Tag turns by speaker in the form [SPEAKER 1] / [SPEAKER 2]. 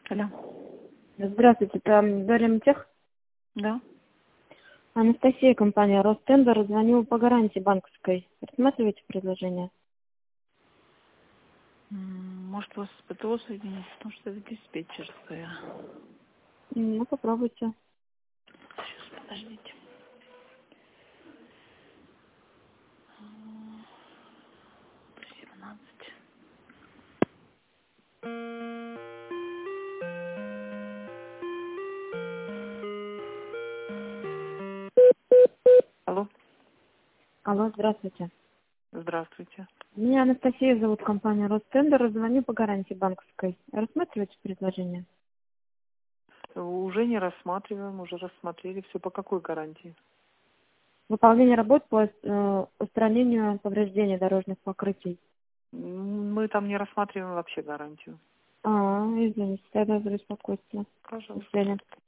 [SPEAKER 1] Алло.
[SPEAKER 2] Здравствуйте, это Дорремтех.
[SPEAKER 1] Да.
[SPEAKER 2] Анастасия, компания Ростендер. Звоню по гарантии банковской. Рассматриваете предложение?
[SPEAKER 1] Может, вас с ПТО соединить, потому что это диспетчерская.
[SPEAKER 2] Ну, попробуйте.
[SPEAKER 1] Сейчас, подождите. М, 17. Алло.
[SPEAKER 2] Алло, здравствуйте.
[SPEAKER 1] Здравствуйте.
[SPEAKER 2] Меня Анастасия зовут, компания Ростендер. Звоню по гарантии банковской. Рассматриваете предложение?
[SPEAKER 1] Уже не рассматриваем, уже рассмотрели. Все по какой гарантии?
[SPEAKER 2] Выполнение работ по устранению повреждений дорожных покрытий.
[SPEAKER 1] Мы там не рассматриваем вообще гарантию.
[SPEAKER 2] Извините, тогда за беспокойство. До
[SPEAKER 1] Пожалуйста.
[SPEAKER 2] свидания.